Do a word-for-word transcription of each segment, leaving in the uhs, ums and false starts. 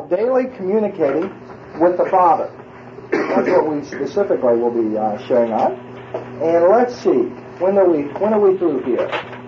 Daily communicating with the Father. That's what we specifically will be uh, sharing on. And let's see, when are we when are we through here?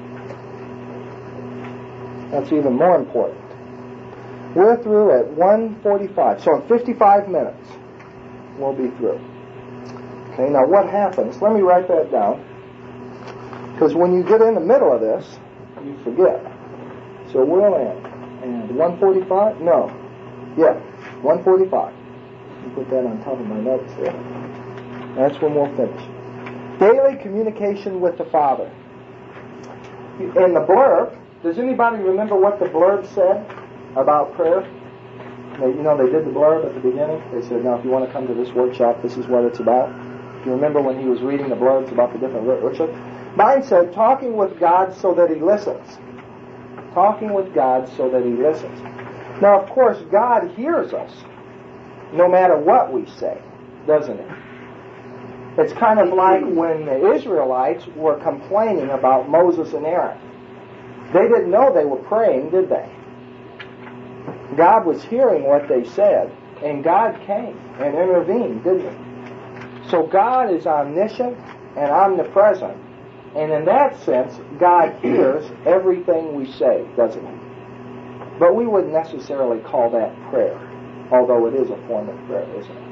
That's even more important. We're through at one forty-five. So in fifty-five minutes, we'll be through. Okay, now what happens? Let me write that down. Because when you get in the middle of this, you forget. So we'll end. And one forty-five? No. Yeah, one forty-five. Let me put that on top of my notes there. That's when we'll finish. Daily communication with the Father. In the blurb, does anybody remember what the blurb said about prayer? They, you know, they did the blurb at the beginning. They said, now, if you want to come to this workshop, this is what it's about. Do you remember when he was reading the blurbs about the different workshops? Mine said, talking with God so that he listens. Talking with God so that he listens. Now, of course, God hears us no matter what we say, doesn't he? It's kind of like when the Israelites were complaining about Moses and Aaron. They didn't know they were praying, did they? God was hearing what they said, and God came and intervened, didn't he? So God is omniscient and omnipresent, and in that sense, God hears everything we say, doesn't he? But we wouldn't necessarily call that prayer, although it is a form of prayer, isn't it?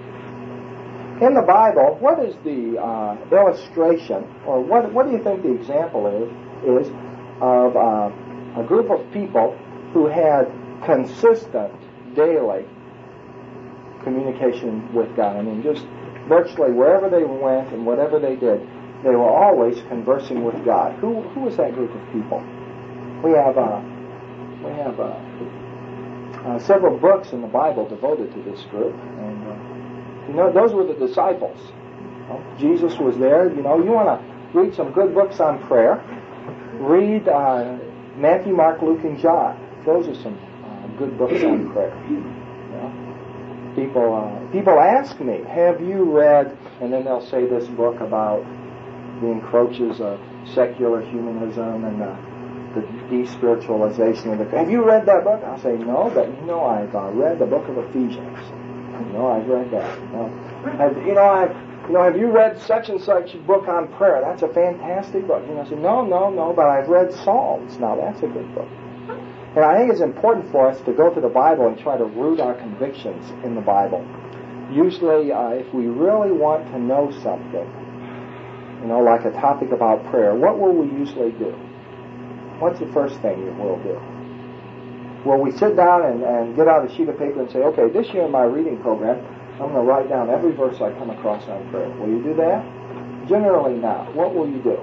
In the Bible, what is the uh, illustration, or what what do you think the example is, is of uh, a group of people who had consistent, daily communication with God? I mean, just virtually wherever they went and whatever they did, they were always conversing with God. Who who was that group of people? We have uh, we have uh, uh, several books in the Bible devoted to this group, and uh, you know, those were the disciples. You know, Jesus was there. You know, you want to read some good books on prayer. Read uh, Matthew, Mark, Luke, and John. Those are some uh, good books on prayer. You know? People, uh, people ask me, have you read, and then they'll say this book about the encroaches of secular humanism and uh, the despiritualization of the... Have you read that book? I'll say, no, but you know, I've uh, read the book of Ephesians. You know, I've read that. You know, I've, you know, I've, you know, have you read such and such book on prayer? That's a fantastic book. You know, I say, no, no, no, but I've read Psalms. Now, that's a good book. And I think it's important for us to go to the Bible and try to root our convictions in the Bible. Usually, uh, if we really want to know something, you know, like a topic about prayer, what will we usually do? What's the first thing that we'll do? Will we sit down and, and get out a sheet of paper and say, okay, this year in my reading program, I'm going to write down every verse I come across on prayer. Will you do that? Generally not. What will you do?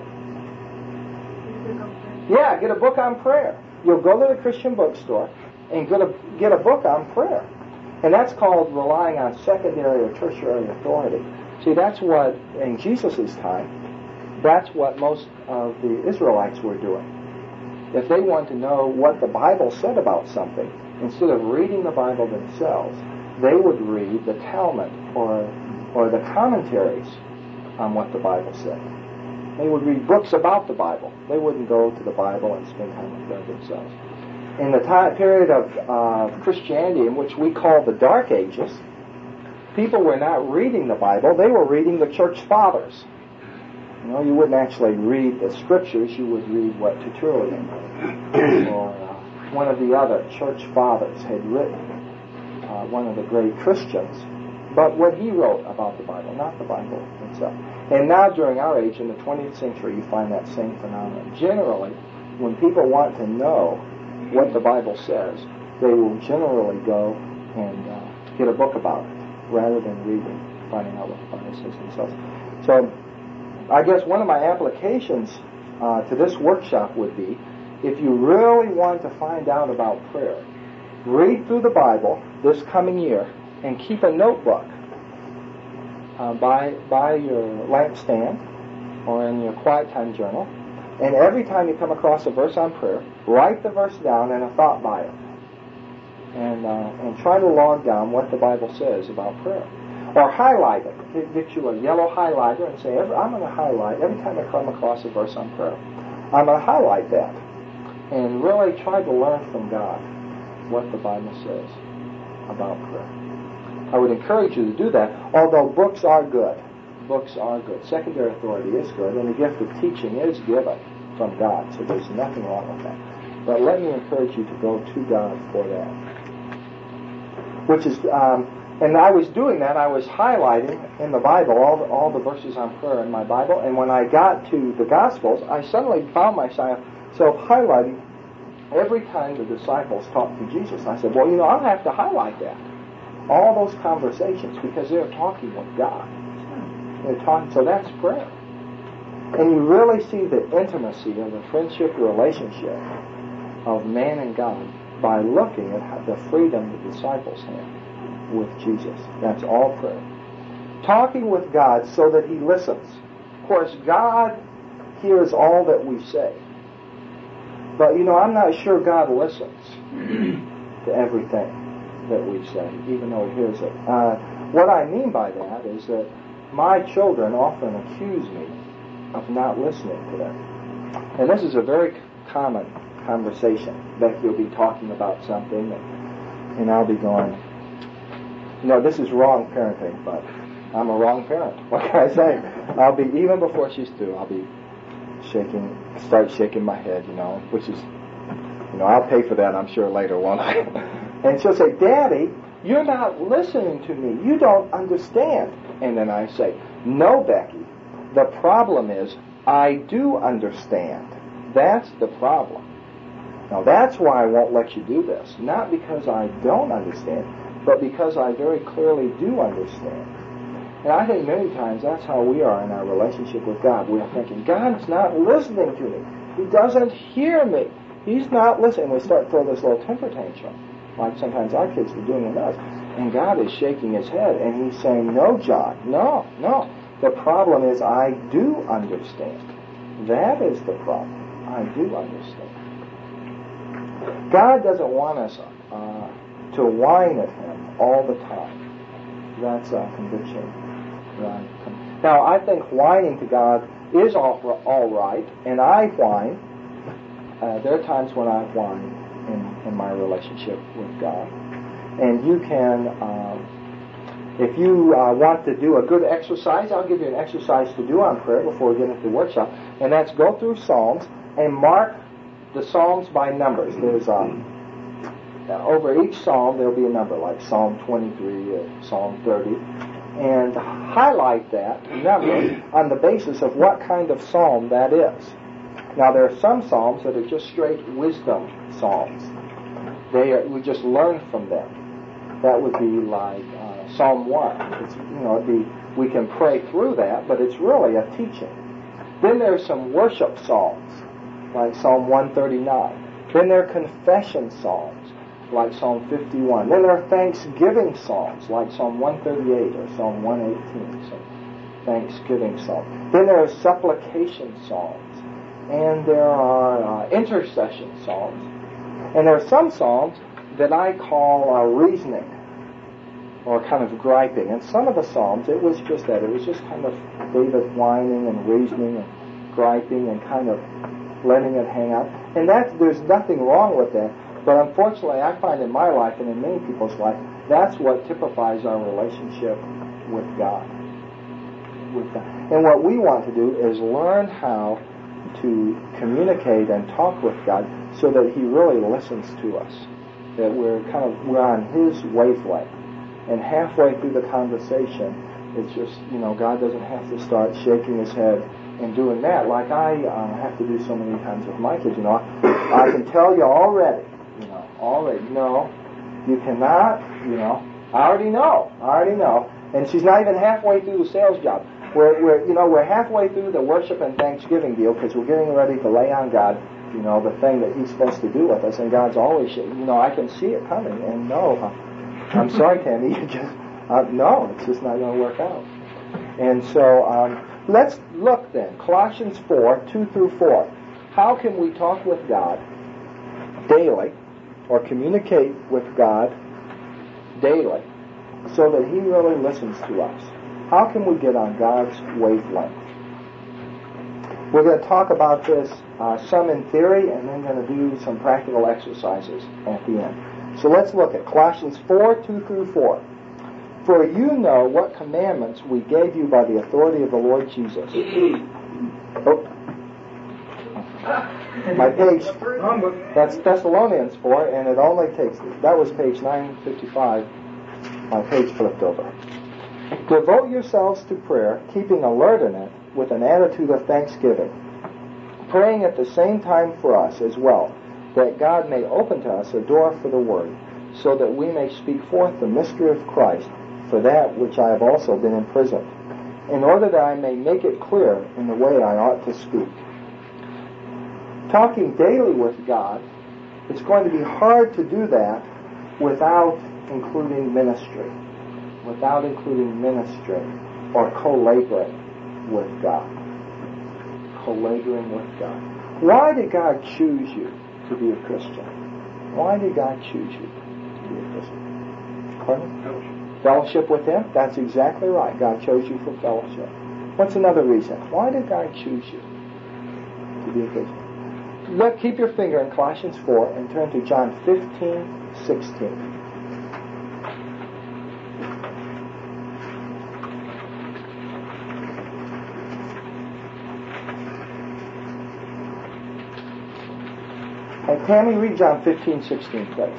Yeah, get a book on prayer. You'll go to the Christian bookstore and get a, get a book on prayer. And that's called relying on secondary or tertiary authority. See, that's what, in Jesus' time, that's what most of the Israelites were doing. If they wanted to know what the Bible said about something, instead of reading the Bible themselves, they would read the Talmud or or the commentaries on what the Bible said. They would read books about the Bible. They wouldn't go to the Bible and spend time with God themselves. In the time period of uh, Christianity, in which we call the Dark Ages, people were not reading the Bible. They were reading the Church Fathers. You know, you wouldn't actually read the Scriptures. You would read what Tertullian or uh, one of the other Church Fathers had written, uh, one of the great Christians, but what he wrote about the Bible, not the Bible itself. And now during our age, in the twentieth century, you find that same phenomenon. Generally, when people want to know what the Bible says, they will generally go and uh, get a book about it, rather than reading, finding out what the Bible says themselves. So, I guess one of my applications uh, to this workshop would be, if you really want to find out about prayer, read through the Bible this coming year and keep a notebook uh, by, by your lampstand or in your quiet time journal. And every time you come across a verse on prayer, write the verse down and a thought by it. And, uh, and try to log down what the Bible says about prayer. Or highlight it. Get you a yellow highlighter and say, I'm going to highlight, every time I come across a verse on prayer, I'm going to highlight that. And really try to learn from God what the Bible says. about prayer. I would encourage you to do that, although books are good. Books are good. Secondary authority is good, and the gift of teaching is given from God, so there's nothing wrong with that. But let me encourage you to go to God for that. Which is, um, and I was doing that, I was highlighting in the Bible all the, all the verses on prayer in my Bible, and when I got to the Gospels, I suddenly found myself highlighting every time the disciples talked to Jesus. I said, well, you know, I'll have to highlight that. All those conversations, because they're talking with God. They're talking, so that's prayer. And you really see the intimacy of the friendship relationship of man and God by looking at the freedom the disciples had with Jesus. That's all prayer. Talking with God so that He listens. Of course, God hears all that we say. But, you know, I'm not sure God listens to everything that we say, even though He hears it. Uh, what I mean by that is that my children often accuse me of not listening to them. And this is a very common conversation. Becky will be talking about something, and, and I'll be going, you know, this is wrong parenting, but I'm a wrong parent. What can I say? I'll be, even before she's through, I'll be shaking, start shaking my head, you know, which is, you know, I'll pay for that, I'm sure, later, won't I? And she'll say, Daddy, you're not listening to me. You don't understand. And then I say, no, Becky, the problem is I do understand. That's the problem. Now, that's why I won't let you do this. Not because I don't understand, but because I very clearly do understand. And I think many times that's how we are in our relationship with God. We're thinking, God's not listening to me. He doesn't hear me. He's not listening. We start to throw this little temper tantrum, like sometimes our kids are doing with us. And God is shaking His head, and He's saying, no, John, no, no. The problem is I do understand. That is the problem. I do understand. God doesn't want us uh, to whine at Him all the time. That's a conviction. Right. Now, I think whining to God is all, all right, and I whine. Uh, there are times when I whine in, in my relationship with God. And you can, um, if you uh, want to do a good exercise, I'll give you an exercise to do on prayer before we get into the workshop, and that's go through Psalms and mark the Psalms by numbers. There's um, over each Psalm there'll be a number, like Psalm twenty-three, or Psalm thirty, and highlight that number on the basis of what kind of psalm that is. Now, there are some psalms that are just straight wisdom psalms. They are, we just learn from them. That would be like uh, Psalm one. It's, you know, it'd be, we can pray through that, but it's really a teaching. Then there's some worship psalms, like Psalm one thirty-nine. Then there are confession psalms, like Psalm fifty-one. Then there are thanksgiving psalms, like Psalm one thirty-eight or Psalm one eighteen. So thanksgiving psalms. Then there are supplication psalms. And there are uh, intercession psalms. And there are some psalms that I call uh, reasoning, or kind of griping. And some of the psalms, it was just that. It was just kind of David whining and reasoning and griping and kind of letting it hang out. And that, there's nothing wrong with that. But unfortunately, I find in my life and in many people's life, that's what typifies our relationship with God. With God. And what we want to do is learn how to communicate and talk with God so that He really listens to us. That we're kind of, we're on His wavelength. And halfway through the conversation, it's just, you know, God doesn't have to start shaking His head and doing that like I uh, have to do so many times with my kids. You know, I, I can tell you already, you know, already, no, you cannot, you know, I already know, I already know. And she's not even halfway through the sales job. We're, we're, you know, we're halfway through the worship and thanksgiving deal because we're getting ready to lay on God, you know, the thing that He's supposed to do with us. And God's always, you know, I can see it coming. And no, I'm sorry, Tammy, you just, uh, no, it's just not going to work out. And so, um, let's look then. Colossians four, two through four. How can we talk with God daily, or communicate with God daily, so that He really listens to us? How can we get on God's wavelength? We're going to talk about this, uh, some in theory, and then going to do some practical exercises at the end. So let's look at Colossians four, two through four. For you know what commandments we gave you by the authority of the Lord Jesus. Oh. My page, that's Thessalonians four, and it only takes, that was page nine fifty-five, my page flipped over. Devote yourselves to prayer, keeping alert in it with an attitude of thanksgiving, praying at the same time for us as well, that God may open to us a door for the word, so that we may speak forth the mystery of Christ, for that which I have also been imprisoned, in order that I may make it clear in the way I ought to speak. Talking daily with God, it's going to be hard to do that without including ministry, without including ministry or co-laboring with God. Co-laboring with God. Why did God choose you to be a Christian? Why did God choose you to be a Christian? Pardon? Fellowship. Fellowship with Him? That's exactly right. God chose you for fellowship. What's another reason? Why did God choose you to be a Christian? Look, keep your finger in Colossians four and turn to John fifteen, sixteen. Hey, Tammy, read John fifteen, sixteen, please.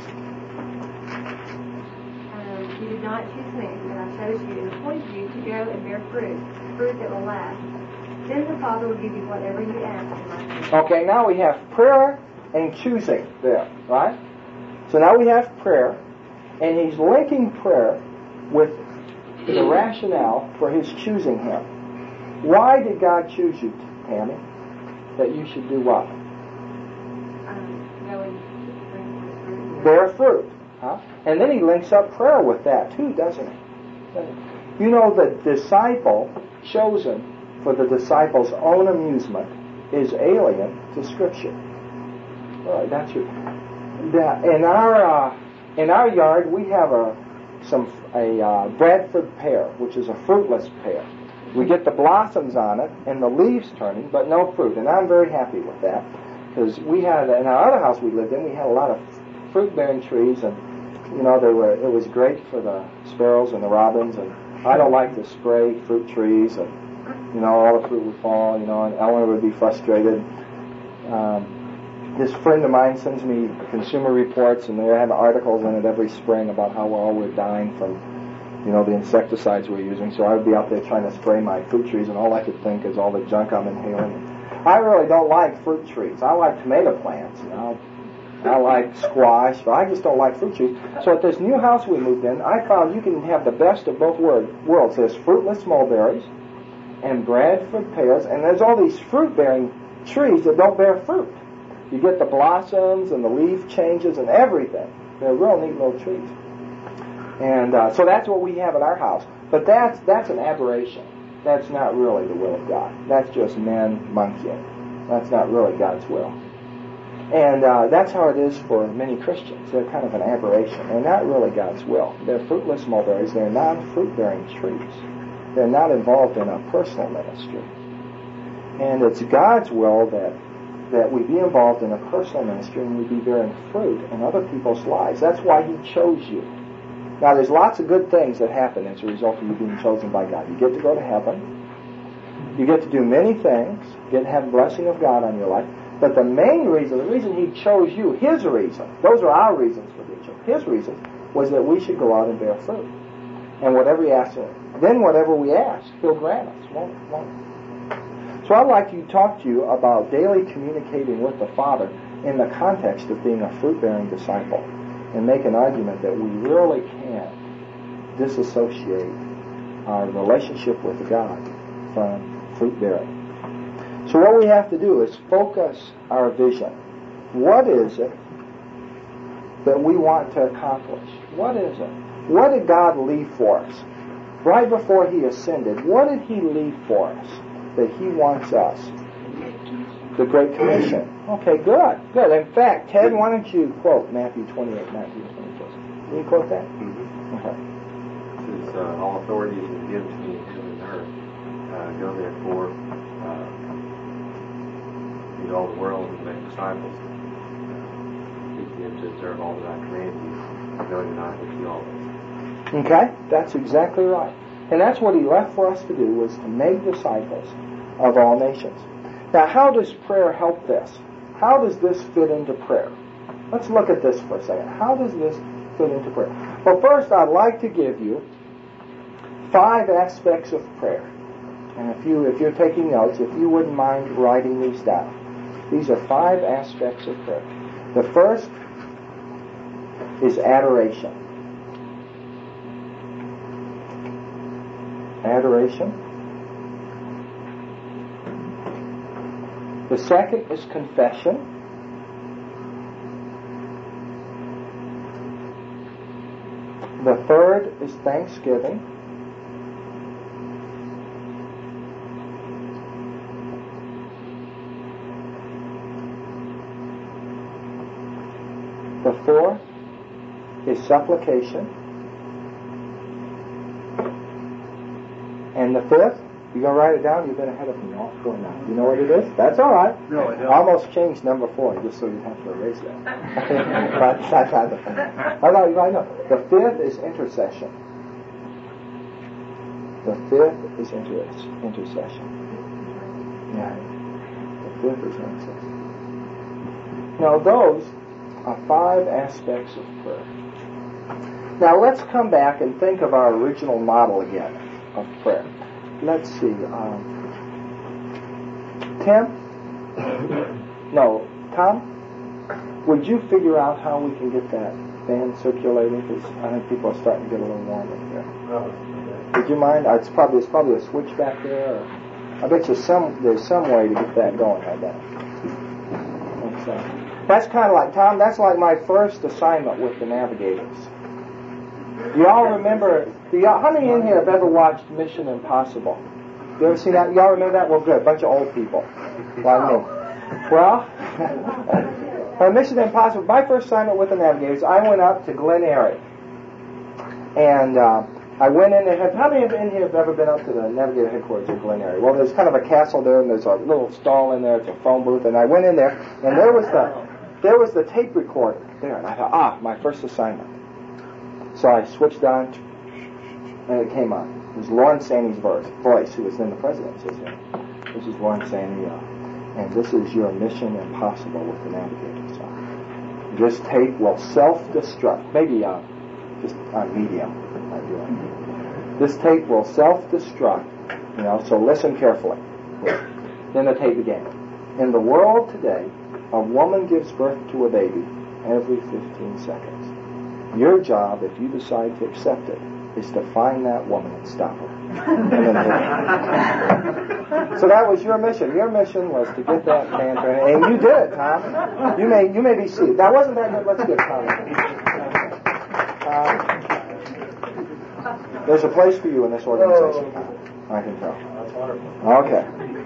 Um, you did not choose me, but I chose you and appointed you to go and bear fruit, fruit that will last. Then the Father will give you whatever you ask in my name. Okay, now we have prayer and choosing there, right? So now we have prayer, and He's linking prayer with the rationale for His choosing Him. Why did God choose you, Tammy? That you should do what? Bear fruit. Huh? And then He links up prayer with that too, doesn't He? You know, the disciple chosen for the disciples' own amusement is alien to Scripture. All right, that's your. That, in our uh, in our yard, we have a some a uh, Bradford pear, which is a fruitless pear. We get the blossoms on it and the leaves turning, but no fruit. And I'm very happy with that, because we had in our other house we lived in, we had a lot of fruit-bearing trees, and you know they were. It was great for the sparrows and the robins. And I don't like to spray fruit trees, and you know all the fruit would fall. You know, and Eleanor would be frustrated. Um, this friend of mine sends me Consumer Reports, and they have articles in it every spring about how all we're dying from, you know, the insecticides we're using. So I would be out there trying to spray my fruit trees, and all I could think is all the junk I'm inhaling. I really don't like fruit trees. I like tomato plants, you know. I like squash, but I just don't like fruit trees. So at this new house we moved in, I found you can have the best of both worlds. There's fruitless mulberries and Bradford pears, and there's all these fruit-bearing trees that don't bear fruit. You get the blossoms and the leaf changes and everything. They're real neat little trees. And uh, so that's what we have at our house. But that's that's an aberration. That's not really the will of God. That's just men monkeying. That's not really God's will. And uh, that's how it is for many Christians. They're kind of an aberration. They're not really God's will. They're fruitless mulberries. They're non-fruit-bearing trees. They're not involved in a personal ministry. And it's God's will that that we be involved in a personal ministry and we be bearing fruit in other people's lives. That's why He chose you. Now, there's lots of good things that happen as a result of you being chosen by God. You get to go to heaven. You get to do many things. You get to have the blessing of God on your life. But the main reason, the reason He chose you, His reason, those are our reasons for being chosen. His reason was that we should go out and bear fruit. And whatever He asks, then whatever we ask, He'll grant us. Won't, won't. So I'd like to talk to you about daily communicating with the Father in the context of being a fruit-bearing disciple, and make an argument that we really can't disassociate our relationship with God from fruit-bearing. So what we have to do is focus our vision. What is it that we want to accomplish? What is it? What did God leave for us? Right before He ascended, what did He leave for us that He wants us? The Great Commission. Okay, good, good. In fact, Ted, why don't you quote Matthew twenty-eight, nineteen, twenty? Can you quote that? Mm-hmm. Okay. It says, uh, all authority is given to me in heaven and earth. Uh, go therefore, uh, into all the world and make disciples. Uh, teach them to observe all that I command you. know you're not with you always. Okay? That's exactly right. And that's what he left for us to do, was to make disciples of all nations. Now, how does prayer help this? How does this fit into prayer? Let's look at this for a second. How does this fit into prayer? Well, first, I'd like to give you five aspects of prayer. And if, you, if you're taking notes, if you wouldn't mind writing these down. These are five aspects of prayer. The first is adoration. Adoration. The second is confession. The third is thanksgiving. The fourth is supplication. And the fifth, you're going to write it down? You've been ahead of me all four now. You know what it is? That's all right. No, I don't. I almost changed number four just so you have to erase that. But that's not the I know, you might know. The fifth is intercession. The fifth is inter- intercession. Yeah. The fifth is intercession. Now those are five aspects of prayer. Now let's come back and think of our original model again of prayer. Let's see. Um, Tim? No, Tom? Would you figure out how we can get that fan circulating? Because I think people are starting to get a little warm in here. Oh, Would you mind? Uh, It's probably it's probably a switch back there. Or, I bet you some there's some way to get that going like that. That's, uh, that's kind of like, Tom, that's like my first assignment with the Navigators. Do y'all remember, do y'all, how many in here have ever watched Mission Impossible? You ever seen that? Y'all remember that? Well, good. A bunch of old people. Like me. Well, uh, Mission Impossible, my first assignment with the Navigators, I went up to Glen Eyrie. And uh, I went in there. How many in here have ever been up to the Navigator headquarters at Glen Eyrie? Well, there's kind of a castle there, and there's a little stall in there. It's a phone booth. And I went in there, and there was the there was the tape recorder there. And I thought, ah, my first assignment. So I switched on, and it came on. It was Lawrence Saney's voice, who was then the president. Says, "This is Lawrence Saney, uh, and this is your Mission Impossible with the Navigators. Uh, this tape will self-destruct. Maybe uh, just on medium. I'm doing. This tape will self-destruct. You know, so listen carefully." Then the tape began. In the world today, a woman gives birth to a baby every fifteen seconds. Your job, if you decide to accept it, is to find that woman and stop her. So that was your mission. Your mission was to get that man turning, and you did it, Tom. You may you may be seated. That wasn't that good. Let's get Tom. Uh, there's a place for you in this organization, Tom. I can tell. That's wonderful. Okay.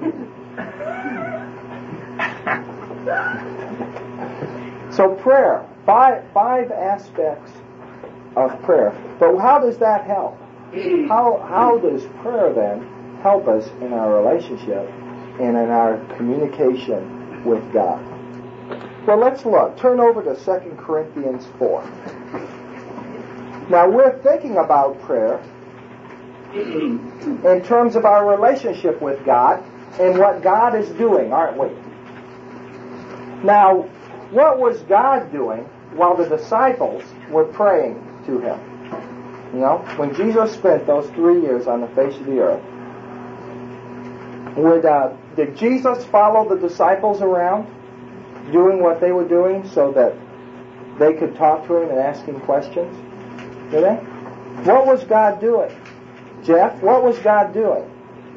So prayer. Five, five aspects of prayer. But how does that help? How, how does prayer then help us in our relationship and in our communication with God? Well, let's look. Turn over to Second Corinthians four. Now, we're thinking about prayer in terms of our relationship with God and what God is doing, aren't we? Now, what was God doing while the disciples were praying to Him? You know, when Jesus spent those three years on the face of the earth, would, uh, did Jesus follow the disciples around doing what they were doing so that they could talk to Him and ask Him questions? Did they? What was God doing? Jeff, what was God doing?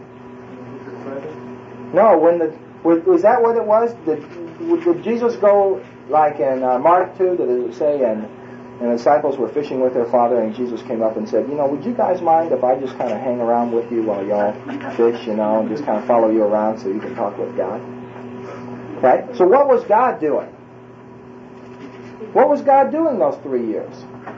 No, when the was, was that what it was? Did, did Jesus go like in uh, Mark two? Did it say and and the disciples were fishing with their father, and Jesus came up and said, you know, would you guys mind if I just kind of hang around with you while y'all fish, you know, and just kind of follow you around so you can talk with God? Right? So what was God doing? What was God doing those three years?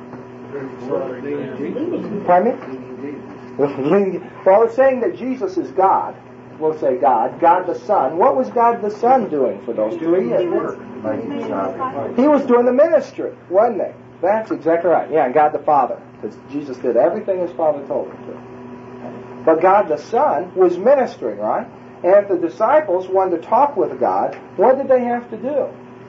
Pardon me? Well, it's saying that Jesus is God. We'll say God. God the Son. What was God the Son doing for those three years? He was doing the ministry, wasn't he? That's exactly right. Yeah, and God the Father, because Jesus did everything His Father told Him to. But God the Son was ministering, right? And if the disciples wanted to talk with God, what did they have to do?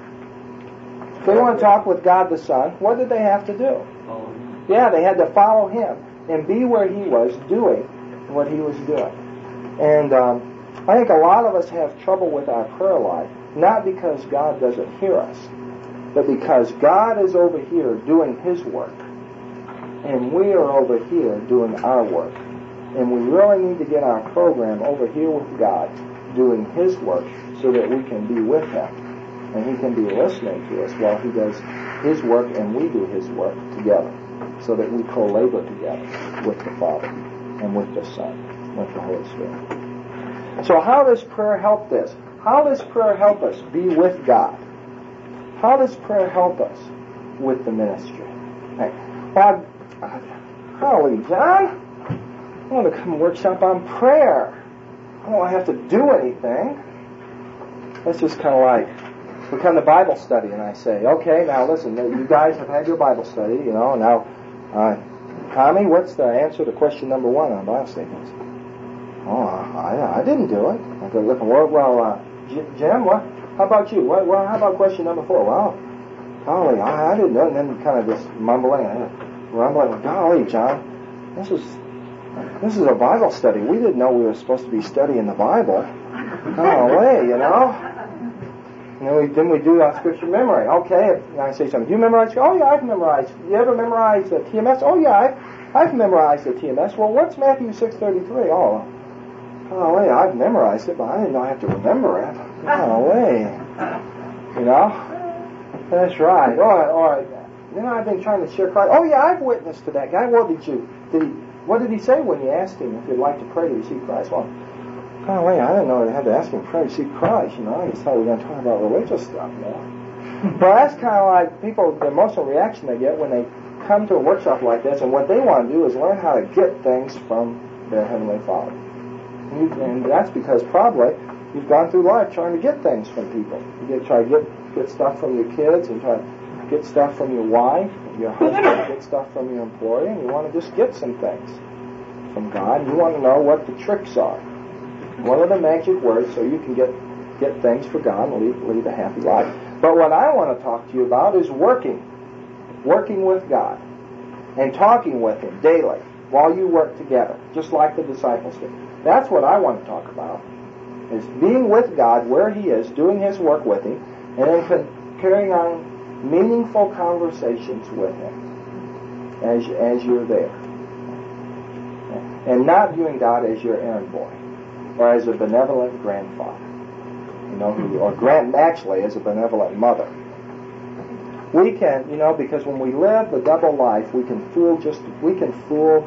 If they want to talk with God the Son, what did they have to do? Follow Him. Yeah, they had to follow Him and be where He was doing what He was doing. And um, I think a lot of us have trouble with our prayer life, not because God doesn't hear us, but because God is over here doing His work, and we are over here doing our work. And we really need to get our program over here with God, doing His work, so that we can be with Him. And He can be listening to us while He does His work and we do His work together, so that we co-labor together with the Father and with the Son, with the Holy Spirit. So how does prayer help this? How does prayer help us be with God? How does prayer help us with the ministry? Hey, well, golly, John, I want to come workshop on prayer. I don't have to do anything. That's just kind of like, we come to Bible study and I say, okay, now listen, you guys have had your Bible study, you know, now, uh, Tommy, what's the answer to question number one on Bible statements? Oh, I, I didn't do it. I go, look, well, well uh, Jim, what? How about you? What, well, how about question number four? Well, golly, I, I didn't know. And then kind of just mumbling, rumbling, golly, John, this is this is a Bible study. We didn't know we were supposed to be studying the Bible. Golly, you know. And then we then we do our scripture memory. Okay, and I say something. Do you memorize? Oh yeah, I've memorized. You ever memorize the T M S? Oh yeah, I've I've memorized the T M S. Well, what's Matthew six thirty-three? Oh. Oh, wait, I've memorized it, but I didn't know I have to remember it. Oh, wait. You know? That's right. Or, or, you know, I've been trying to share Christ. Oh, yeah, I've witnessed to that guy. What did you, did he, what did he say when you asked him if you'd like to pray to receive Christ? Well, oh, wait, I didn't know I had to ask him to pray to receive Christ. You know, I just thought we were going to talk about religious stuff, you know? But that's kind of like people, the emotional reaction they get when they come to a workshop like this, and what they want to do is learn how to get things from their Heavenly Father. And that's because probably you've gone through life trying to get things from people. You get, try to get, get stuff from your kids, and try to get stuff from your wife, your husband, get stuff from your employer, and you want to just get some things from God. You want to know what the tricks are. What are the magic words so you can get, get things for God and lead, lead a happy life. But what I want to talk to you about is working. Working with God. And talking with Him daily while you work together, just like the disciples did. That's what I want to talk about, is being with God where He is, doing His work with Him, and then con- carrying on meaningful conversations with Him as, as you're there. And not viewing God as your errand boy, or as a benevolent grandfather, you know, who, or grand, actually as a benevolent mother. We can, you know, because when we live the double life, we can fool just, we can fool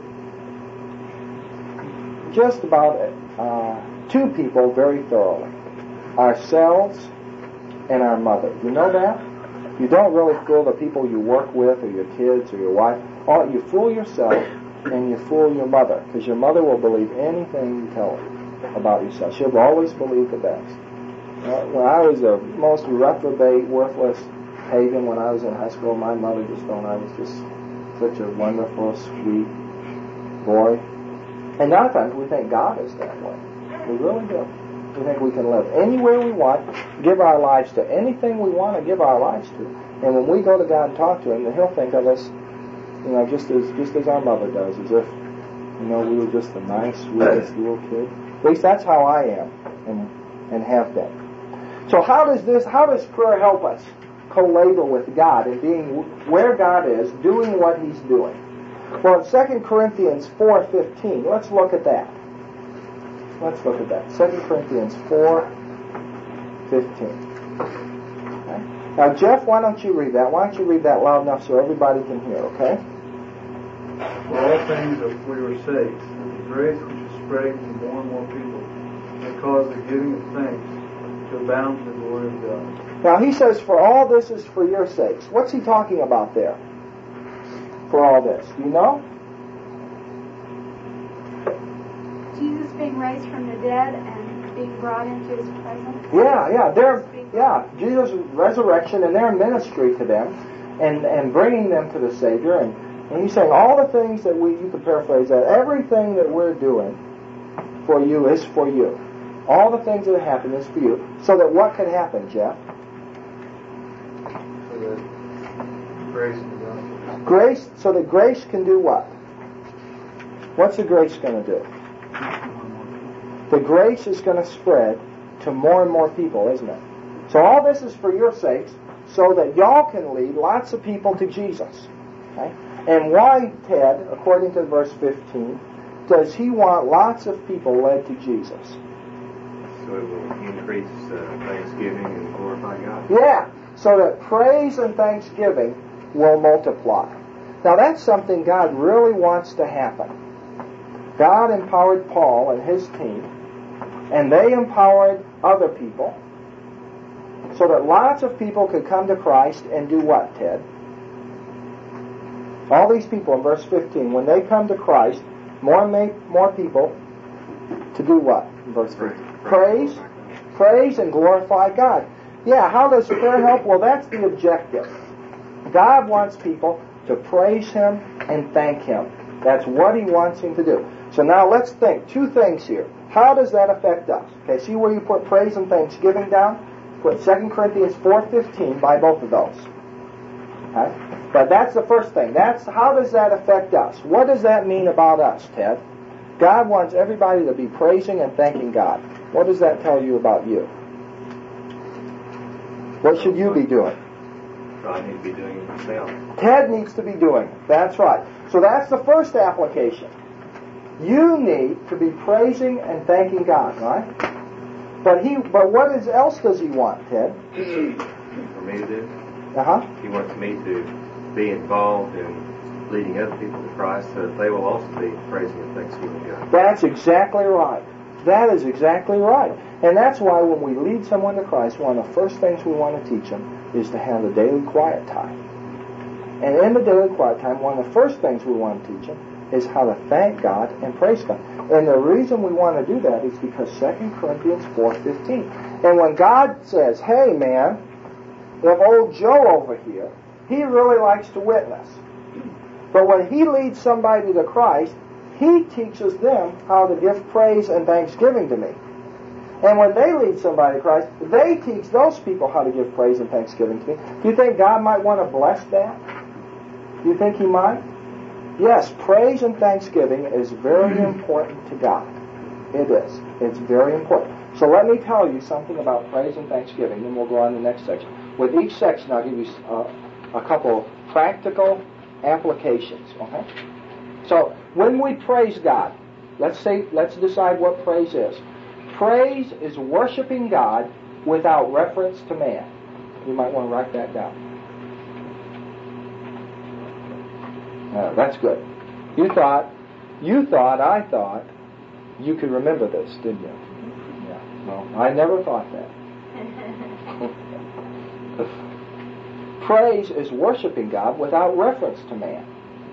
just about uh, two people very thoroughly. Ourselves and our mother. You know that? You don't really fool the people you work with or your kids or your wife. Oh, you fool yourself and you fool your mother, because your mother will believe anything you tell her about yourself. She'll always believe the best. Uh, when I was the most reprobate, worthless pagan when I was in high school, my mother just thought I was just such a wonderful, sweet boy. And a lot of times we think God is that way. We really do. We think we can live anywhere we want, give our lives to anything we want to give our lives to. And when we go to God and talk to Him, then He'll think of us, you know, just as just as our mother does, as if, you know, we were just a nice, sweetest little kid. At least that's how I am and and have been. So how does this, how does prayer help us co-labor with God and being where God is, doing what He's doing? Well, in Second Corinthians four fifteen, let's look at that. Let's look at that. Second Corinthians four fifteen. Okay. Now, Jeff, why don't you read that? Why don't you read that loud enough so everybody can hear, okay? For all things are for your sakes, and the grace which is spreading to more and more people may cause the giving of thanks to abound to the glory of God. Now, he says, for all this is for your sakes. What's he talking about there? For all this. Do you know? Jesus being raised from the dead and being brought into His presence. Yeah, yeah. Their, yeah, Jesus' resurrection and their ministry to them. and, and bringing them to the Savior. And, and he's saying all the things that we, you can paraphrase that, everything that we're doing for you is for you. All the things that happen is for you. So that what could happen, Jeff? So that grace can go. Grace, so that grace can do what? What's the grace going to do? The grace is going to spread to more and more people, isn't it? So all this is for your sakes, so that y'all can lead lots of people to Jesus. Okay? And why, Ted, according to verse fifteen, does he want lots of people led to Jesus? So it will increase uh, thanksgiving and glorify God. Yeah, so that praise and thanksgiving will multiply. Now that's something God really wants to happen. God empowered Paul and his team, and they empowered other people, so that lots of people could come to Christ and do what, Ted? All these people in verse fifteen, when they come to Christ, more and more people to do what in verse fifteen? Praise, praise and glorify God. Yeah, how does prayer help? Well, that's the objective. God wants people to praise Him and thank Him. That's what He wants Him to do. So now let's think. Two things here. How does that affect us? Okay, see where you put praise and thanksgiving down? Put Second Corinthians four fifteen by both of those. Okay? But that's the first thing. That's how does that affect us? What does that mean about us, Ted? God wants everybody to be praising and thanking God. What does that tell you about you? What should you be doing? So I need to be doing it myself. Ted needs to be doing it. That's right. So that's the first application. You need to be praising and thanking God, right? But he, but what is, else does He want, Ted? For me to do? Uh-huh. He wants me to be involved in leading other people to Christ so that they will also be praising and thanksgiving God. That's exactly right. That is exactly right. And that's why when we lead someone to Christ, one of the first things we want to teach them is to have the daily quiet time. And in the daily quiet time, one of the first things we want to teach them is how to thank God and praise God. And the reason we want to do that is because Second Corinthians four fifteen. And when God says, hey man, if old Joe over here, he really likes to witness. But when he leads somebody to Christ, he teaches them how to give praise and thanksgiving to me. And when they lead somebody to Christ, they teach those people how to give praise and thanksgiving to me. Do you think God might want to bless that? Do you think He might? Yes, praise and thanksgiving is very important to God. It is. It's very important. So let me tell you something about praise and thanksgiving, then we'll go on to the next section. With each section, I'll give you uh, a couple of practical applications. Okay? So when we praise God, let's say, let's decide what praise is. Praise is worshiping God without reference to man. You might want to write that down. Uh, that's good. You thought, you thought, I thought, you could remember this, didn't you? Yeah. No, I never thought that. Praise is worshiping God without reference to man.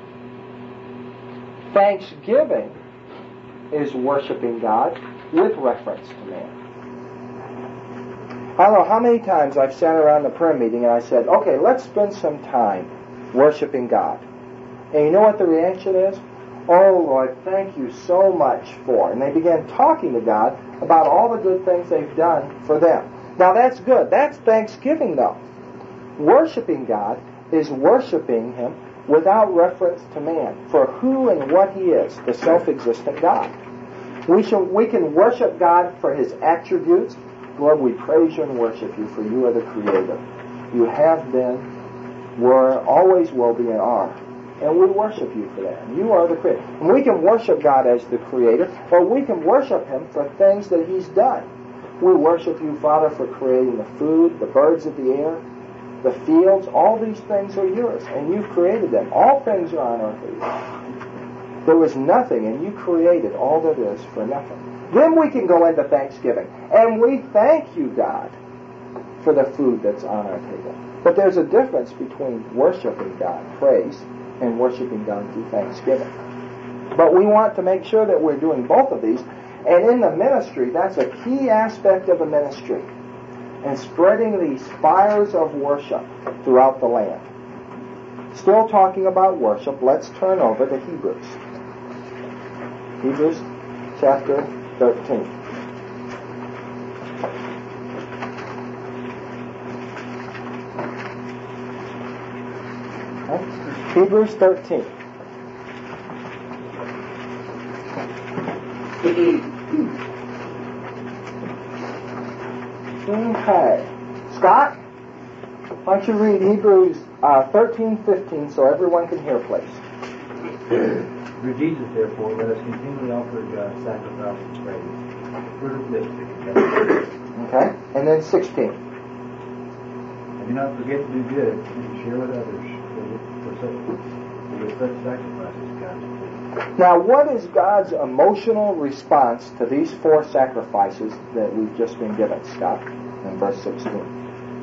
Thanksgiving is worshiping God with reference to man. I don't know how many times I've sat around the prayer meeting and I said, okay, let's spend some time worshiping God. And you know what the reaction is? Oh, Lord, thank you so much for. And they began talking to God about all the good things they've done for them. Now that's good. That's thanksgiving, though. Worshiping God is worshiping Him without reference to man, for who and what He is, the self-existent God. We shall, we can worship God for His attributes. Lord, we praise You and worship You, for You are the Creator. You have been, were, always will be, and are. And we worship You for that. You are the Creator. And we can worship God as the Creator, or we can worship Him for things that He's done. We worship You, Father, for creating the food, the birds of the air, the fields. All these things are Yours, and You've created them. All things are on earth are Yours. There was nothing, and You created all that is for nothing. Then we can go into thanksgiving, and we thank You, God, for the food that's on our table. But there's a difference between worshiping God, praise, and worshiping God through thanksgiving. But we want to make sure that we're doing both of these. And in the ministry, that's a key aspect of the ministry. And spreading these fires of worship throughout the land. Still talking about worship, let's turn over to Hebrews. Hebrews chapter thirteen. Okay. Hebrews thirteen. Okay. Scott, why don't you read Hebrews uh, thirteen fifteen so everyone can hear, please. Through Jesus, therefore, let us continually offer God sacrifice and praise, fruit of lips that confess. Okay. And then sixteen. And do not forget to do good and to share with others, for such, for with such sacrifices God is pleased. Now, what is God's emotional response to these four sacrifices that we've just been given, Scott, in verse sixteen?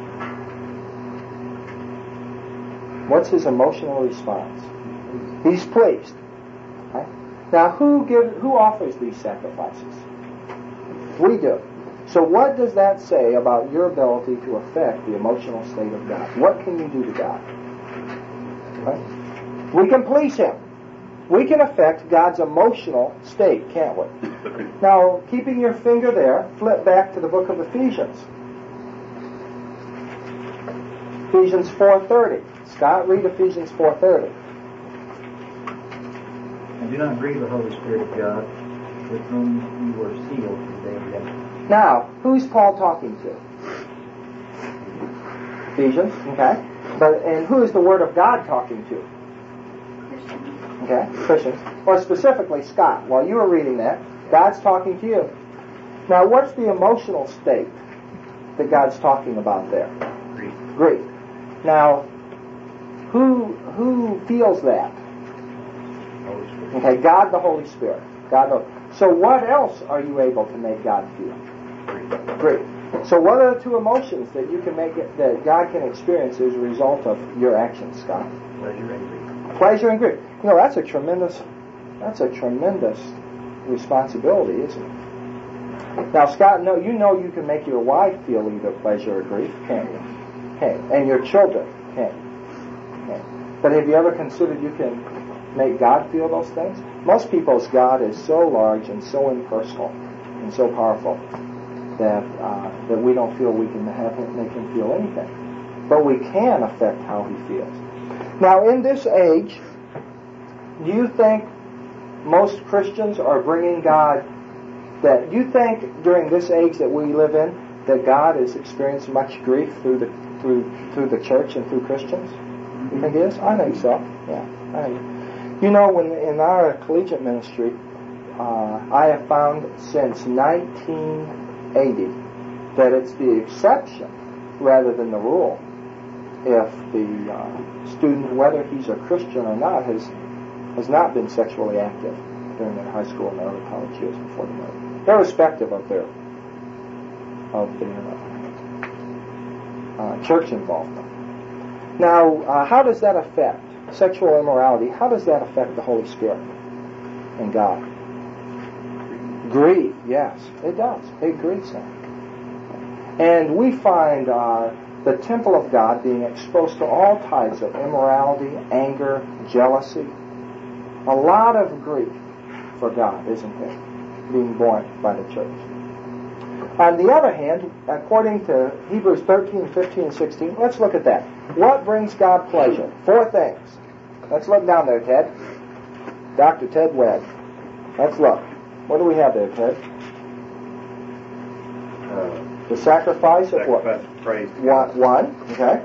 What's his emotional response? He's pleased. Okay? Now, who give, who offers these sacrifices? We do. So what does that say about your ability to affect the emotional state of God? What can you do to God? Okay? We can please him. We can affect God's emotional state, can't we? Now, keeping your finger there, flip back to the book of Ephesians. Ephesians four thirty. Scott, read Ephesians four thirty. And do not grieve the Holy Spirit of God, with whom you were sealed for the day of redemption. Now, who's Paul talking to? Ephesians, okay. But and who is the Word of God talking to? Christians. Okay, Christians. Or specifically, Scott, while you were reading that, God's talking to you. Now, what's the emotional state that God's talking about there? Grief. Grief. Now, who who feels that? Holy Spirit. Okay, God the Holy Spirit. God the, so what else are you able to make God feel? Grief. Grief. So what are the two emotions that you can make it, that God can experience as a result of your actions, Scott? Pleasure and grief. Pleasure and grief. You know, that's a tremendous that's a tremendous responsibility, isn't it? Now, Scott, no, you know you can make your wife feel either pleasure or grief, can't you? Okay. And your children, can't you? Okay. But have you ever considered you can make God feel those things? Most people's God is so large and so impersonal and so powerful that uh, that we don't feel we can have him, make him feel anything. But we can affect how he feels. Now, in this age, do you think most Christians are bringing God, that you think during this age that we live in, that God has experienced much grief through the through through the church and through Christians? You think he is? I think so. Yeah. I think. You know, when in our collegiate ministry, uh, I have found since nineteen eighty that it's the exception rather than the rule if the uh, student, whether he's a Christian or not, has has not been sexually active during their high school and early college years before the marriage, irrespective of their of their uh, uh, church involvement. Now, uh, how does that affect sexual immorality? How does that affect the Holy Spirit and God? Grief, yes, it does. It grieves him. And we find uh, the temple of God being exposed to all types of immorality, anger, jealousy. A lot of grief for God, isn't there, being borne by the church. On the other hand, according to Hebrews thirteen, fifteen, and sixteen, let's look at that. What brings God pleasure? Four things. Let's look down there, Ted. Doctor Ted Webb. Let's look. What do we have there, Ted? Uh, The sacrifice of what? sacrifice of praise to One, God. one, okay.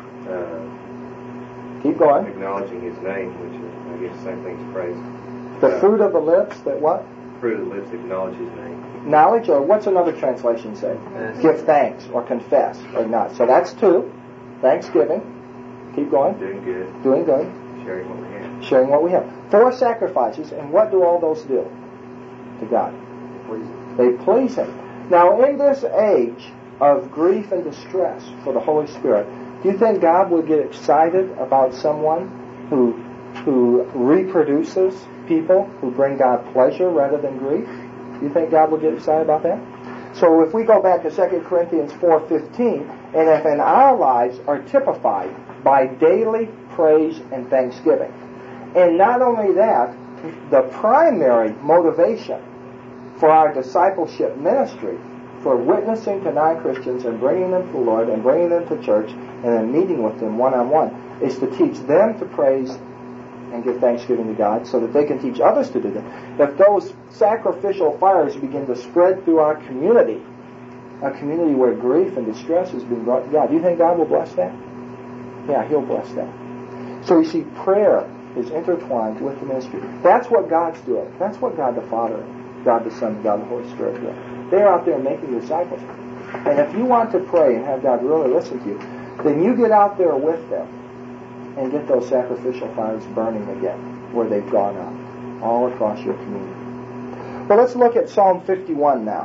Uh, Keep going. acknowledging his name, which is, I guess, the same thing as praise. The Uh, fruit of the lips that what? Fruit of the lips acknowledge his name. Knowledge, or what's another translation say? Yes. Give thanks, or confess, or not. So that's two. Thanksgiving. Keep going. Doing good. Doing good. Sharing what we have. Sharing what we have. Four sacrifices, and what do all those do to God? Please. They please him. Now, in this age of grief and distress for the Holy Spirit, do you think God would get excited about someone who who reproduces people who bring God pleasure rather than grief? Do you think God would get excited about that? So if we go back to Second Corinthians four fifteen, and if in our lives are typified by daily praise, and thanksgiving. And not only that, the primary motivation for our discipleship ministry, for witnessing to non-Christians and bringing them to the Lord and bringing them to church and then meeting with them one-on-one, is to teach them to praise and give thanksgiving to God so that they can teach others to do that. If those sacrificial fires begin to spread through our community, a community where grief and distress is being brought to God, do you think God will bless that? Yeah, He'll bless that. So you see, prayer is intertwined with the ministry. That's what God's doing. That's what God the Father, God the Son, and God the Holy Spirit do. They're out there making disciples. And if you want to pray and have God really listen to you, then you get out there with them and get those sacrificial fires burning again where they've gone out, all across your community. Well, let's look at Psalm fifty-one now.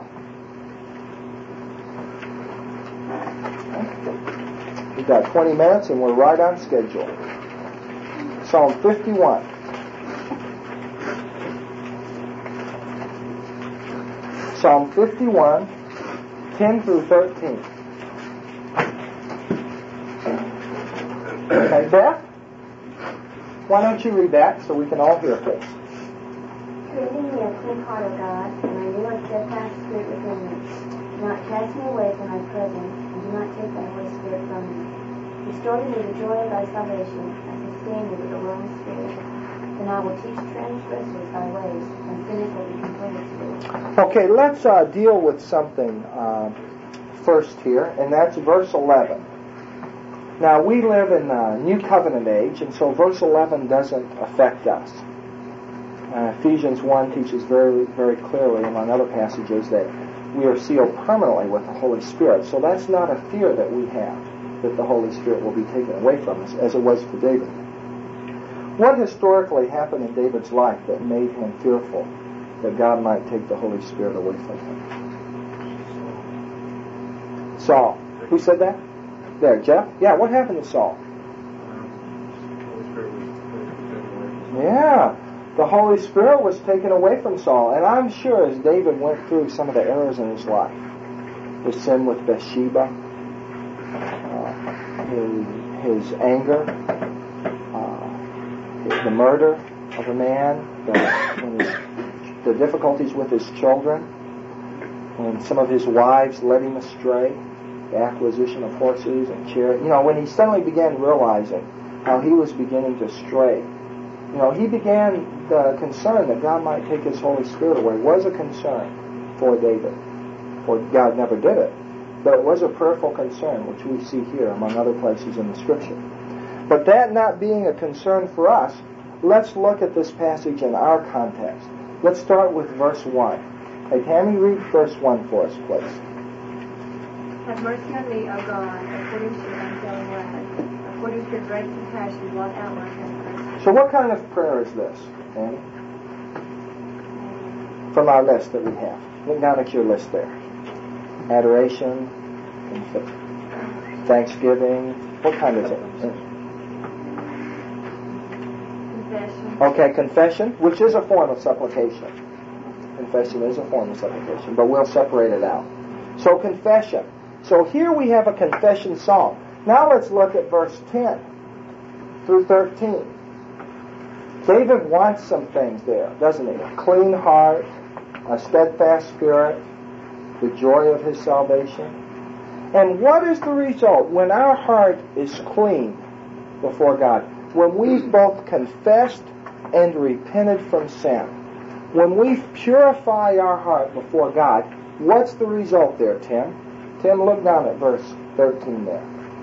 We've got twenty minutes and we're right on schedule. Psalm fifty-one. Psalm fifty-one, ten through thirteen. Okay, Beth? Why don't you read that so we can all hear, please? Create in me a clean heart, O God, and renew a steadfast spirit within me. Do not cast me away from thy presence, and do not take thy Holy Spirit from me. Restore to me the joy of thy salvation, and sustain me with a willing spirit. Then I will teach transgressors thy ways, and sinners will be converted to thee. Okay, let's uh, deal with something uh, first here, and that's verse eleven. Now, we live in a New Covenant age, and so verse eleven doesn't affect us. Uh, Ephesians one teaches very, very clearly, among other passages, that we are sealed permanently with the Holy Spirit. So that's not a fear that we have, that the Holy Spirit will be taken away from us, as it was for David. What historically happened in David's life that made him fearful that God might take the Holy Spirit away from him? Saul. Who said that? There, Jeff? Yeah, what happened to Saul? Yeah, the Holy Spirit was taken away from Saul. And I'm sure as David went through some of the errors in his life, his sin with Bathsheba, uh, his, his anger, uh, the murder of a man, the, his, the difficulties with his children, when some of his wives led him astray, the acquisition of horses and chariots. You know, when he suddenly began realizing how he was beginning to stray, you know, he began the concern that God might take his Holy Spirit away. It was a concern for David. For God never did it. But it was a prayerful concern, which we see here among other places in the Scripture. But that not being a concern for us, let's look at this passage in our context. Let's start with verse one. Hey, Tammy, read verse one for us, please. Have mercy on me, O God, according to thy unfailing love, according to your great compassion, blot out my transgressions. So what kind of prayer is this, Annie? From our list that we have. Look down at your list there. Adoration, thanksgiving. What kind is it? Confession. Okay, confession, which is a form of supplication. Confession is a form of supplication, but we'll separate it out. So confession. So here we have a confession psalm. Now let's look at verse ten through thirteen. David wants some things there, doesn't he? A clean heart, a steadfast spirit, the joy of his salvation. And what is the result when our heart is clean before God? When we've both confessed and repented from sin. When we purify our heart before God, what's the result there, Tim? Tim, look down at verse thirteen there.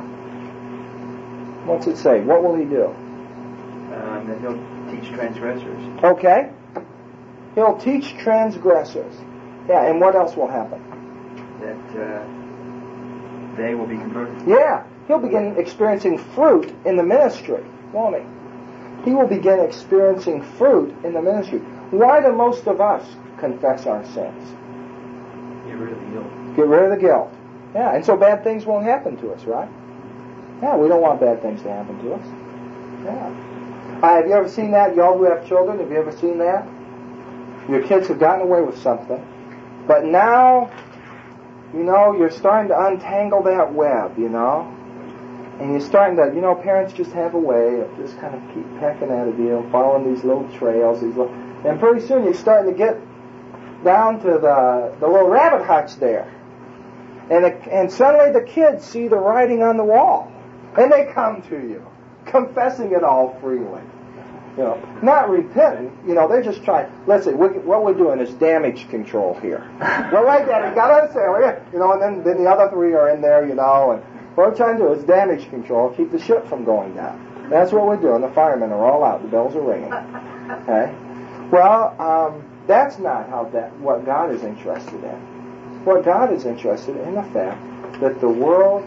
What's it say? What will he do? Um, that he'll teach transgressors. Okay. He'll teach transgressors. Yeah, and what else will happen? That uh, they will be converted. Yeah, he'll begin experiencing fruit in the ministry, won't he? He will begin experiencing fruit in the ministry. Why do most of us confess our sins? Get rid of the guilt. Get rid of the guilt. Yeah, and so bad things won't happen to us, right? Yeah, we don't want bad things to happen to us. Yeah. Uh, have you ever seen that? Y'all who have children, have you ever seen that? Your kids have gotten away with something, but now, you know, you're starting to untangle that web, you know? And you're starting to, you know, parents just have a way of just kind of keep pecking at a deal, following these little trails, these little, and pretty soon you're starting to get down to the the little rabbit hutch there. And, it, and suddenly the kids see the writing on the wall. And they come to you, confessing it all freely. You know, not repenting. You know, they're just trying. Listen, we, what we're doing is damage control here. Well, like that, you got to understand, you know, and then, then the other three are in there, you know, and what we're trying to do is damage control, keep the ship from going down. That's what we're doing. The firemen are all out. The bells are ringing. Okay? Well, um, that's not how that what God is interested in. What God is interested in the fact that the world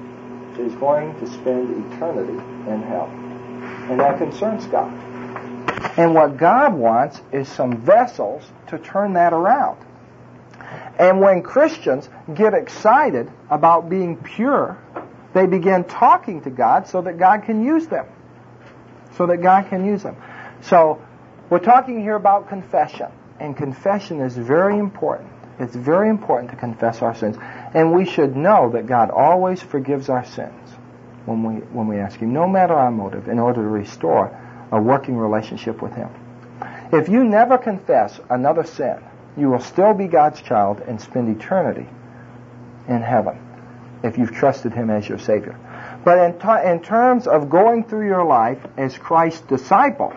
is going to spend eternity in hell. And that concerns God. And what God wants is some vessels to turn that around. And when Christians get excited about being pure, they begin talking to God so that God can use them. So that God can use them. So, we're talking here about confession. And confession is very important. It's very important to confess our sins. And we should know that God always forgives our sins when we when we ask Him, no matter our motive, in order to restore a working relationship with Him. If you never confess another sin, you will still be God's child and spend eternity in heaven if you've trusted Him as your Savior. But in, t- in terms of going through your life as Christ's disciple,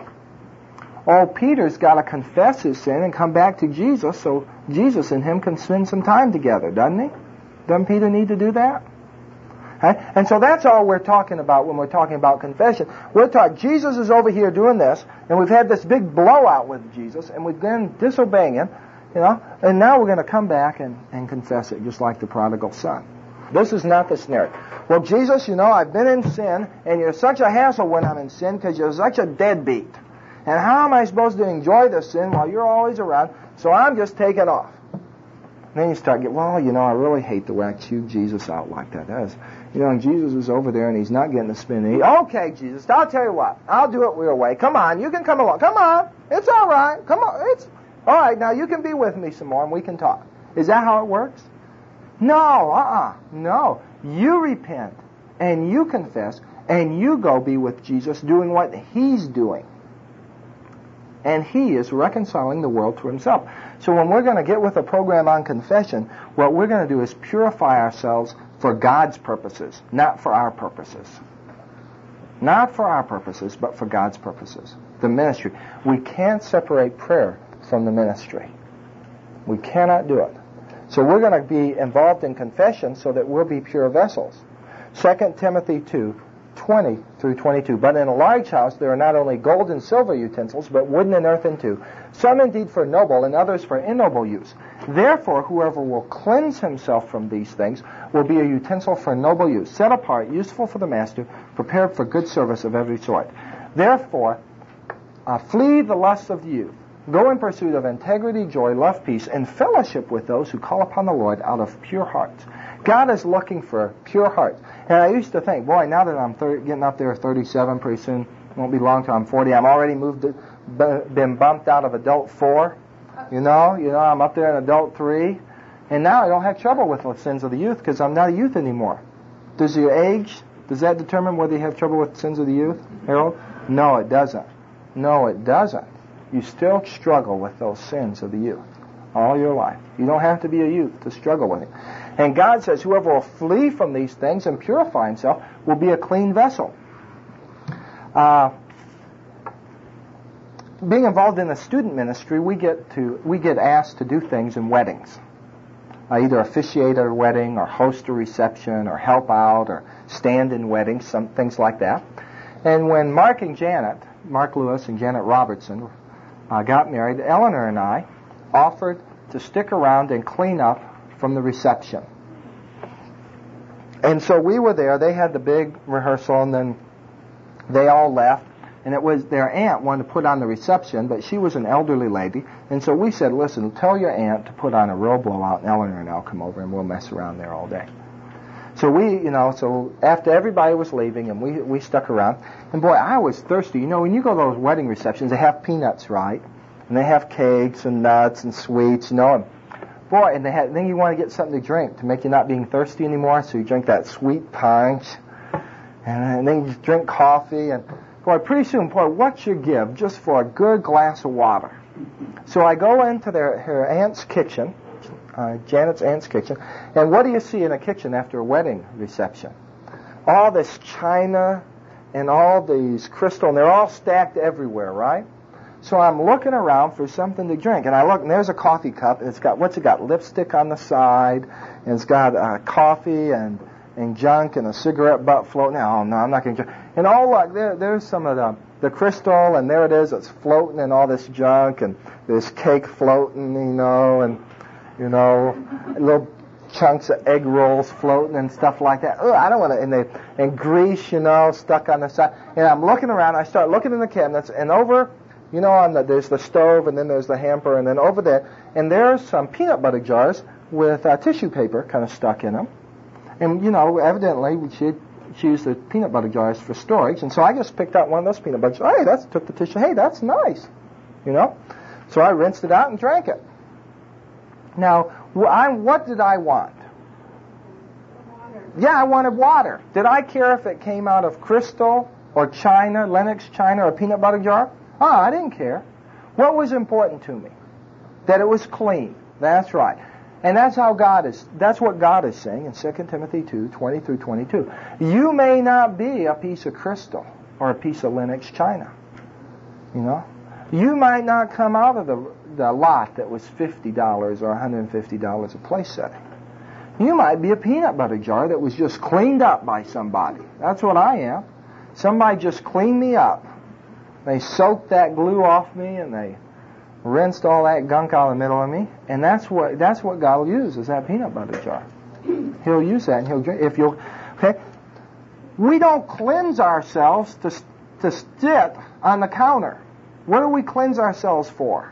oh, Peter's got to confess his sin and come back to Jesus so Jesus and him can spend some time together, doesn't he? Doesn't Peter need to do that? Okay? And so that's all we're talking about when we're talking about confession. We're talking, Jesus is over here doing this, and we've had this big blowout with Jesus, and we've been disobeying Him, you know, and now we're going to come back and, and confess it, just like the prodigal son. This is not the scenario. Well, Jesus, you know, I've been in sin, and you're such a hassle when I'm in sin because you're such a deadbeat. And how am I supposed to enjoy this sin while you're always around? So I'm just taking off. And then you start getting, well, you know, I really hate the way I chew Jesus out like that. That is, you know, and Jesus is over there and he's not getting the spin. And he, okay, Jesus, I'll tell you what. I'll do it your way. Come on, you can come along. Come on. It's all right. Come on. It's all right. Now you can be with me some more and we can talk. Is that how it works? No, uh-uh. No. You repent and you confess and you go be with Jesus doing what He's doing. And He is reconciling the world to Himself. So when we're going to get with a program on confession, what we're going to do is purify ourselves for God's purposes, not for our purposes. Not for our purposes, but for God's purposes. The ministry. We can't separate prayer from the ministry. We cannot do it. So we're going to be involved in confession so that we'll be pure vessels. Second Timothy two, twenty through twenty-two. But in a large house there are not only gold and silver utensils, but wooden and earthen too. Some indeed for noble, and others for ignoble use. Therefore whoever will cleanse himself from these things will be a utensil for noble use, set apart, useful for the master, prepared for good service of every sort. Therefore, uh, flee the lusts of youth. Go in pursuit of integrity, joy, love, peace, and fellowship with those who call upon the Lord out of pure hearts. God is looking for pure hearts. And I used to think, boy, now that I'm thirty, getting up there thirty-seven, pretty soon, it won't be long till I'm forty, I'm already moved, to, been bumped out of adult four. You know, you know, I'm up there in adult three. And now I don't have trouble with the sins of the youth because I'm not a youth anymore. Does your age, does that determine whether you have trouble with sins of the youth, Harold? No, it doesn't. No, it doesn't. You still struggle with those sins of the youth all your life. You don't have to be a youth to struggle with it. And God says whoever will flee from these things and purify himself will be a clean vessel. Uh, being involved in the student ministry, we get to we get asked to do things in weddings. Uh, either officiate a wedding or host a reception or help out or stand in weddings, some things like that. And when Mark and Janet, Mark Lewis and Janet Robertson, Uh, got married, Eleanor and I offered to stick around and clean up from the reception. And so we were there. They had the big rehearsal, and then they all left. And it was their aunt wanted to put on the reception, but she was an elderly lady. And so we said, listen, tell your aunt to put on a real blowout, and Eleanor and I'll come over, and we'll mess around there all day. So we, you know, so after everybody was leaving, and we we stuck around, and boy, I was thirsty. You know, when you go to those wedding receptions, they have peanuts, right? And they have cakes and nuts and sweets, you know. And boy, and they had, then you want to get something to drink to make you not being thirsty anymore, so you drink that sweet punch. And then you drink coffee, and boy, pretty soon, boy, what you give just for a good glass of water. So I go into their her aunt's kitchen, uh, Janet's aunt's kitchen, and what do you see in a kitchen after a wedding reception? All this china and all these crystal, and they're all stacked everywhere, right? So I'm looking around for something to drink, and I look, and there's a coffee cup, and it's got, what's it got? Lipstick on the side, and it's got uh, coffee and and junk and a cigarette butt floating. Oh, no, I'm not going to. And oh, look, there, there's some of the, the crystal, and there it is. It's floating in all this junk, and there's cake floating, you know, and, you know, little chunks of egg rolls floating and stuff like that. Ugh, I don't want to. And, they, and grease, you know, stuck on the side. And I'm looking around. I start looking in the cabinets, and over, you know, on the, there's the stove, and then there's the hamper, and then over there, and there's some peanut butter jars with uh, tissue paper kind of stuck in them. And, you know, evidently she she used the peanut butter jars for storage. And so I just picked out one of those peanut butter jars. Hey, that's, took the tissue. Hey, that's nice. You know? So I rinsed it out and drank it. Now, I, what did I want? Water. Yeah, I wanted water. Did I care if it came out of crystal or china, Lennox china, or a peanut butter jar? Oh, I didn't care. What was important to me? That it was clean. That's right. And that's how God is, that's what God is saying in Second Timothy two, twenty through twenty-two. You may not be a piece of crystal or a piece of Lennox china. You know? You might not come out of the, the lot that was fifty dollars or one hundred fifty dollars a place setting. You might be a peanut butter jar that was just cleaned up by somebody. That's what I am. Somebody just cleaned me up. They soaked that glue off me, and they rinsed all that gunk out of the middle of me, and that's what that's what God will use, is that peanut butter jar. He'll use that, and he'll drink. If you'll, okay, we don't cleanse ourselves to to sit on the counter. What do we cleanse ourselves for?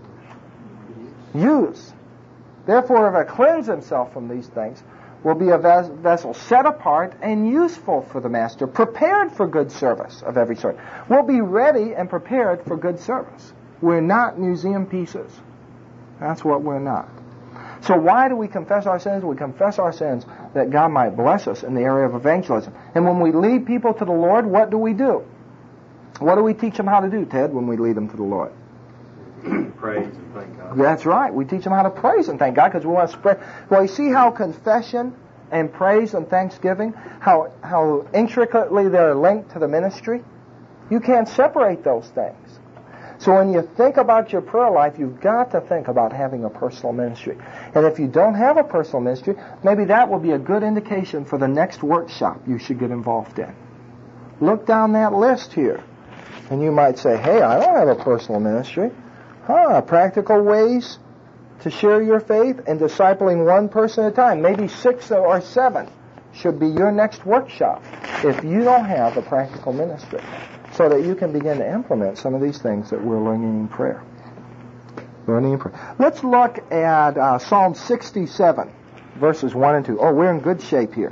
Use. Therefore, if I cleanse himself from these things, will be a ves- vessel set apart and useful for the master, prepared for good service of every sort. We'll be ready and prepared for good service. We're not museum pieces. That's what we're not. So why do we confess our sins? We confess our sins that God might bless us in the area of evangelism. And when we lead people to the Lord, what do we do? What do we teach them how to do, Ted, when we lead them to the Lord? Praise and thank God. That's right. We teach them how to praise and thank God because we want to spread. Well, you see how confession and praise and thanksgiving, how how intricately they're linked to the ministry? You can't separate those things. So when you think about your prayer life, you've got to think about having a personal ministry. And if you don't have a personal ministry, maybe that will be a good indication for the next workshop you should get involved in. Look down that list here. And you might say, hey, I don't have a personal ministry. Huh, practical ways to share your faith and discipling one person at a time. Maybe six or seven should be your next workshop if you don't have a practical ministry, so that you can begin to implement some of these things that we're learning in prayer. Learning in prayer. Let's look at uh, Psalm sixty-seven, verses one and two. Oh, we're in good shape here.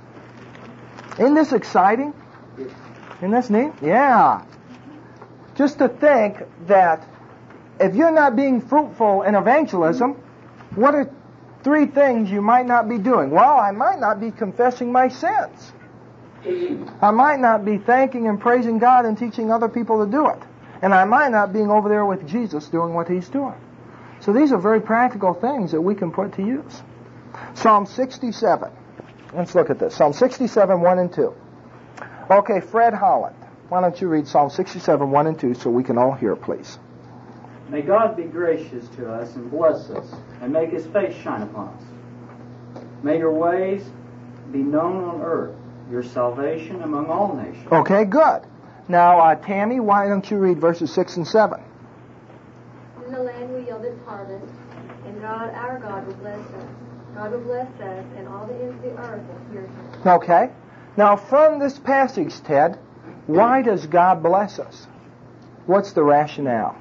Isn't this exciting? Isn't this neat? Yeah. Just to think that if you're not being fruitful in evangelism, what are three things you might not be doing? Well, I might not be confessing my sins. I might not be thanking and praising God and teaching other people to do it. And I might not being over there with Jesus doing what he's doing. So these are very practical things that we can put to use. Psalm sixty-seven. Let's look at this. Psalm sixty-seven, one and two. Okay, Fred Holland. Why don't you read Psalm sixty-seven, one and two so we can all hear, please. May God be gracious to us and bless us, and make his face shine upon us. May your ways be known on earth, your salvation among all nations. Okay, good. Now, uh, Tammy, why don't you read verses six and seven? Then the land will yield its harvest, and God, our God, will bless us. God will bless us, and all the ends of the earth will fear him. Okay. Now, from this passage, Ted, why does God bless us? What's the rationale?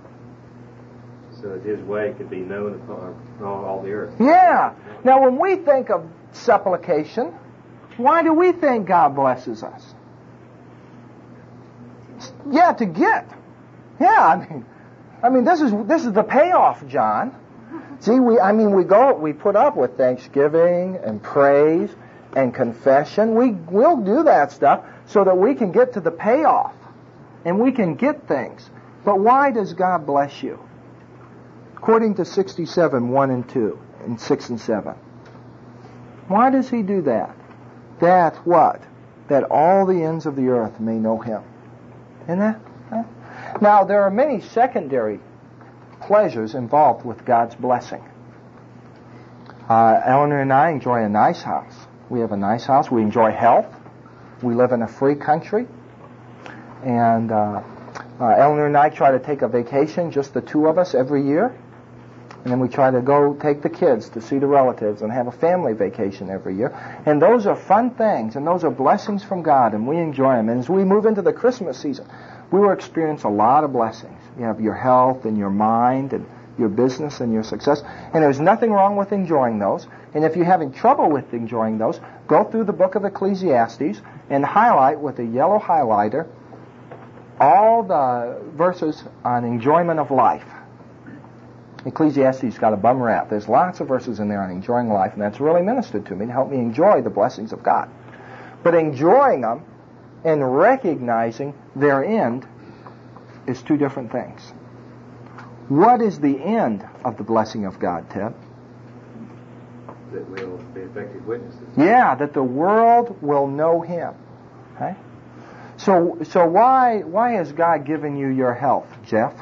So that his way could be known upon all, all the earth. Yeah. Now, when we think of supplication, why do we think God blesses us? Yeah, to get. Yeah, I mean, I mean, this is this is the payoff, John. See, we I mean, we go, we put up with thanksgiving and praise and confession. We will do that stuff so that we can get to the payoff and we can get things. But why does God bless you? According to sixty-seven, one and two, and six and seven. Why does He do that? That what? That all the ends of the earth may know Him. Isn't that? Huh? Now, there are many secondary pleasures involved with God's blessing. Uh, Eleanor and I enjoy a nice house. We have a nice house. We enjoy health. We live in a free country. And uh, uh, Eleanor and I try to take a vacation, just the two of us, every year. And then we try to go take the kids to see the relatives and have a family vacation every year. And those are fun things, and those are blessings from God, and we enjoy them. And as we move into the Christmas season, we will experience a lot of blessings. You have your health and your mind and your business and your success. And there's nothing wrong with enjoying those. And if you're having trouble with enjoying those, go through the book of Ecclesiastes and highlight with a yellow highlighter all the verses on enjoyment of life. Ecclesiastes got a bum rap. There's lots of verses in there on enjoying life, and that's really ministered to me to help me enjoy the blessings of God. But enjoying them and recognizing their end is two different things. What is the end of the blessing of God, Ted? That we'll be effective witnesses. Yeah, that the world will know Him. Okay? So, so why why has God given you your health, Jeff?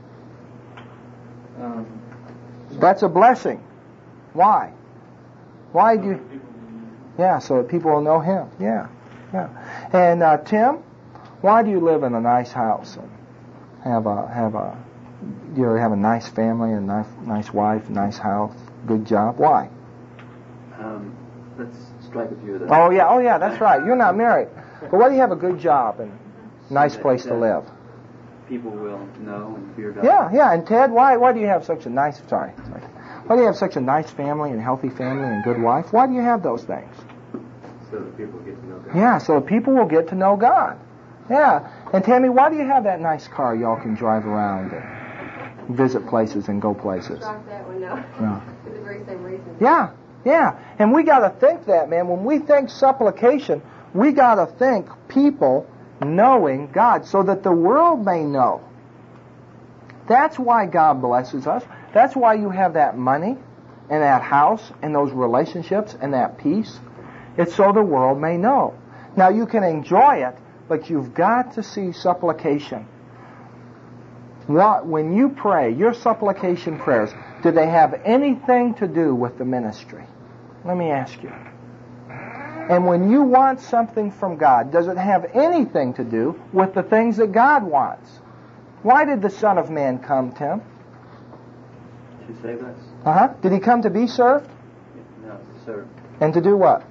Um, That's a blessing. Why? Why do you... Yeah, so that people will know Him. Yeah, yeah. And uh, Tim, why do you live in a nice house and have a have a you have a nice family and nice nice wife, nice house, good job? Why? Um, let's strike a few of those. Oh yeah, oh yeah, that's right. You're not married, but why do you have a good job and nice So place that, to uh, live? People will know and fear God. Yeah, yeah. And Ted, why why do you have such a nice sorry, sorry. Why do you have such a nice family and healthy family and good wife? Why do you have those things? So that people get to know God. Yeah, so people will get to know God. Yeah. And Tammy, why do you have that nice car y'all can drive around and visit places and go places? Drop that one, no. Yeah. For the very same reason. Yeah, yeah. And we got to think that, man. When we think supplication, we got to think people knowing God so that the world may know. That's why God blesses us. That's why you have that money and that house and those relationships and that peace. It's so the world may know. Now you can enjoy it, but you've got to see supplication. What, when you pray, your supplication prayers, do they have anything to do with the ministry? Let me ask you. And when you want something from God, does it have anything to do with the things that God wants? Why did the Son of Man come, Tim? To save us? Uh-huh. Did He come to be served? No, to serve. And to do what?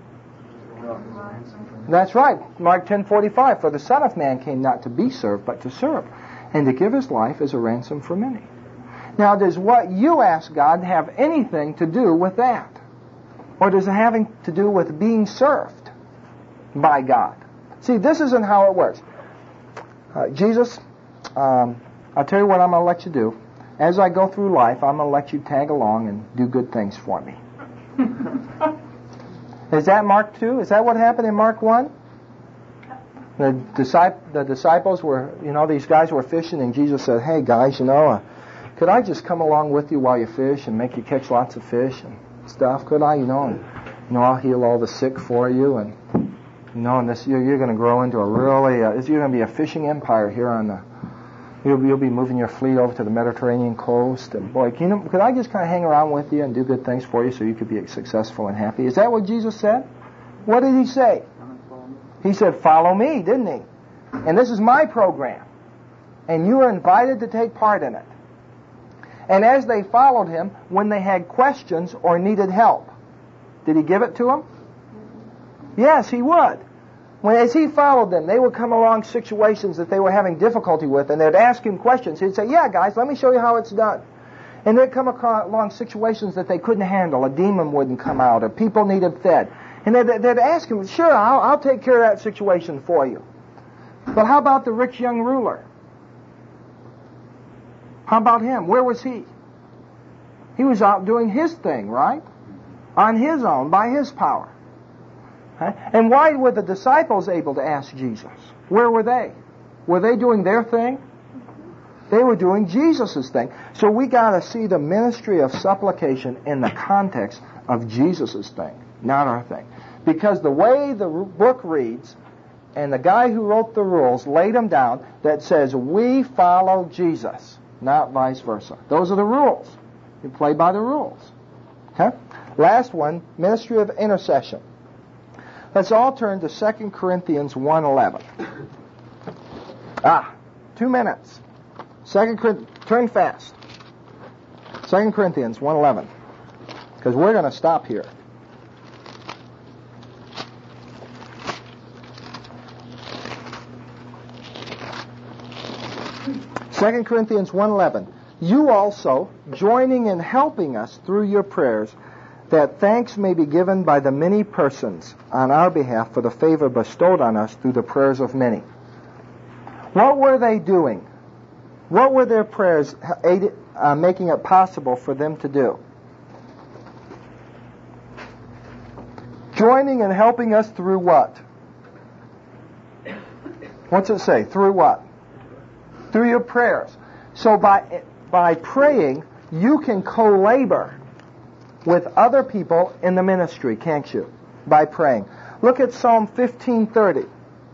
That's right. Mark ten forty-five. For the Son of Man came not to be served, but to serve, and to give His life as a ransom for many. Now, does what you ask God have anything to do with that? Or does it have to do with being served by God? See, this isn't how it works. Uh, Jesus, um, I'll tell you what I'm going to let you do. As I go through life, I'm going to let you tag along and do good things for me. Is that Mark two? Is that what happened in Mark one? The, discip- the disciples were, you know, these guys were fishing, and Jesus said, hey, guys, you know, uh, could I just come along with you while you fish and make you catch lots of fish and stuff? Could I, you know, and, you know, I'll heal all the sick for you, and, you know, and this year you're going to grow into a really, uh, you're going to be a fishing empire here on the, you'll, you'll be moving your fleet over to the Mediterranean coast, and boy, can you know, could I just kind of hang around with you and do good things for you so you could be successful and happy? Is that what Jesus said? What did He say? He said, follow me, didn't He? And this is my program. And you are invited to take part in it. And as they followed Him, when they had questions or needed help, did He give it to them? Yes, He would. When as He followed them, they would come along situations that they were having difficulty with, and they'd ask Him questions. He'd say, yeah, guys, let me show you how it's done. And they'd come across, along situations that they couldn't handle. A demon wouldn't come out, or people needed fed. And they'd, they'd ask Him, sure, I'll, I'll take care of that situation for you. But how about the rich young ruler? How about him? Where was he? He was out doing his thing, right? On his own, by his power. Okay? And why were the disciples able to ask Jesus? Where were they? Were they doing their thing? They were doing Jesus' thing. So we got to see the ministry of supplication in the context of Jesus' thing, not our thing. Because the way the book reads, and the guy who wrote the rules laid them down, that says we follow Jesus, not vice versa. Those are the rules. You play by the rules. Okay? Last one, ministry of intercession. Let's all turn to Second Corinthians one eleven. Ah, two minutes. Second Corinthians, turn fast. Second Corinthians one eleven. Because we're going to stop here. Second Corinthians one eleven. You also, joining in helping us through your prayers, that thanks may be given by the many persons on our behalf for the favor bestowed on us through the prayers of many. What were they doing? What were their prayers aided, uh, making it possible for them to do? Joining and helping us through what? What's it say? Through what? Through your prayers. So by by praying, you can co-labor with other people in the ministry, can't you? By praying. Look at Psalm fifteen thirty.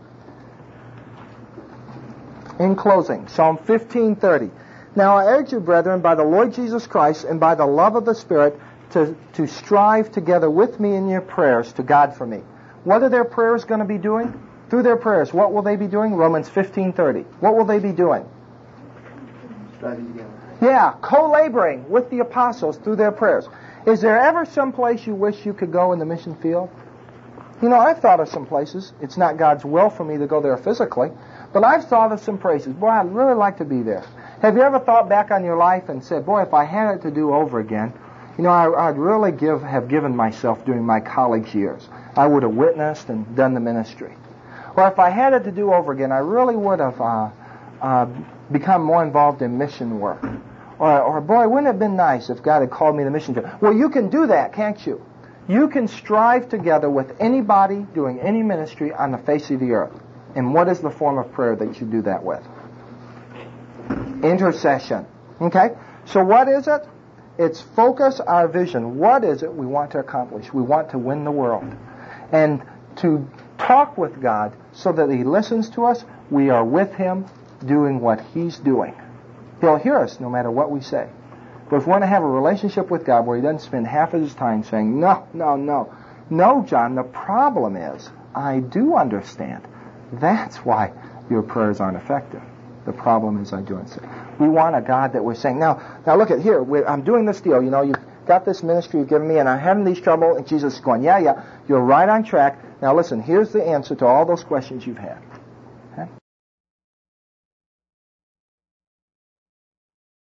In closing, Psalm fifteen thirty. Now I urge you, brethren, by the Lord Jesus Christ and by the love of the Spirit, to, to strive together with me in your prayers to God for me. What are their prayers going to be doing? Through their prayers, what will they be doing? Romans fifteen thirty. What will they be doing? Striving together. Yeah, co-laboring with the apostles through their prayers. Is there ever some place you wish you could go in the mission field? You know, I've thought of some places. It's not God's will for me to go there physically, but I've thought of some places. Boy, I'd really like to be there. Have you ever thought back on your life and said, boy, if I had it to do over again, you know, I, I'd really give have given myself during my college years. I would have witnessed and done the ministry. Or if I had it to do over again, I really would have uh, uh, become more involved in mission work. Or, or, boy, wouldn't it have been nice if God had called me to the mission field? Well, you can do that, can't you? You can strive together with anybody doing any ministry on the face of the earth. And what is the form of prayer that you do that with? Intercession. Okay? So what is it? It's focus our vision. What is it we want to accomplish? We want to win the world. And to talk with God so that He listens to us, we are with Him doing what He's doing. He'll hear us no matter what we say. But if we want to have a relationship with God where He doesn't spend half of His time saying, no, no, no. No, John, the problem is, I do understand. That's why your prayers aren't effective. The problem is I do understand. We want a God that we're saying, now, now look at here, we're, I'm doing this deal, you know, you've got this ministry you've given me, and I'm having these trouble, and Jesus is going, yeah, yeah, you're right on track. Now listen, here's the answer to all those questions you've had.